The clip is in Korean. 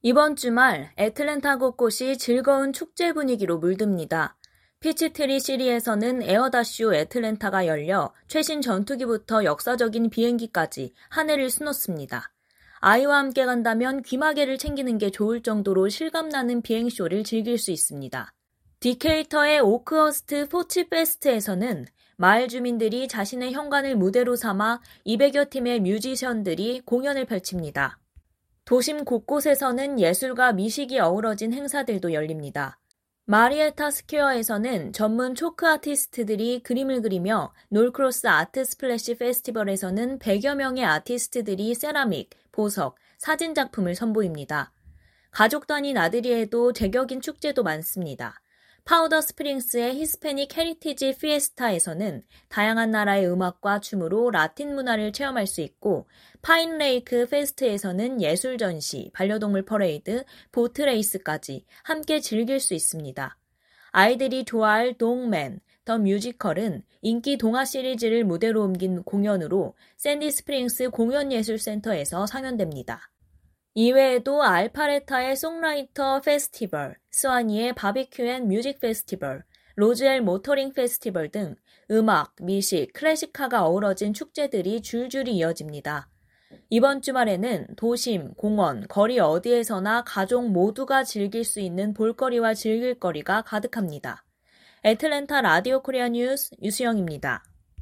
이번 주말 애틀랜타 곳곳이 즐거운 축제 분위기로 물듭니다. 피치트리 시리에서는 에어다쇼 애틀랜타가 열려 최신 전투기부터 역사적인 비행기까지 한 해를 수놓습니다. 아이와 함께 간다면 귀마개를 챙기는 게 좋을 정도로 실감나는 비행쇼를 즐길 수 있습니다. 디케이터의 오크허스트 포치 페스트에서는 마을 주민들이 자신의 현관을 무대로 삼아 200여 팀의 뮤지션들이 공연을 펼칩니다. 도심 곳곳에서는 예술과 미식이 어우러진 행사들도 열립니다. 마리에타 스퀘어에서는 전문 초크 아티스트들이 그림을 그리며 놀크로스 아트 스플래시 페스티벌에서는 100여 명의 아티스트들이 세라믹, 보석, 사진 작품을 선보입니다. 가족 단위 나들이에도 제격인 축제도 많습니다. 파우더 스프링스의 히스패닉 헤리티지 피에스타에서는 다양한 나라의 음악과 춤으로 라틴 문화를 체험할 수 있고, 파인레이크 페스트에서는 예술 전시, 반려동물 퍼레이드, 보트 레이스까지 함께 즐길 수 있습니다. 아이들이 좋아할 동맨, 더 뮤지컬은 인기 동화 시리즈를 무대로 옮긴 공연으로 샌디 스프링스 공연예술센터에서 상연됩니다. 이외에도 알파레타의 송라이터 페스티벌, 스와니의 바비큐 앤 뮤직 페스티벌, 로즈엘 모터링 페스티벌 등 음악, 미식, 클래식화가 어우러진 축제들이 줄줄이 이어집니다. 이번 주말에는 도심, 공원, 거리 어디에서나 가족 모두가 즐길 수 있는 볼거리와 즐길거리가 가득합니다. 애틀랜타 라디오 코리아 뉴스 유수영입니다.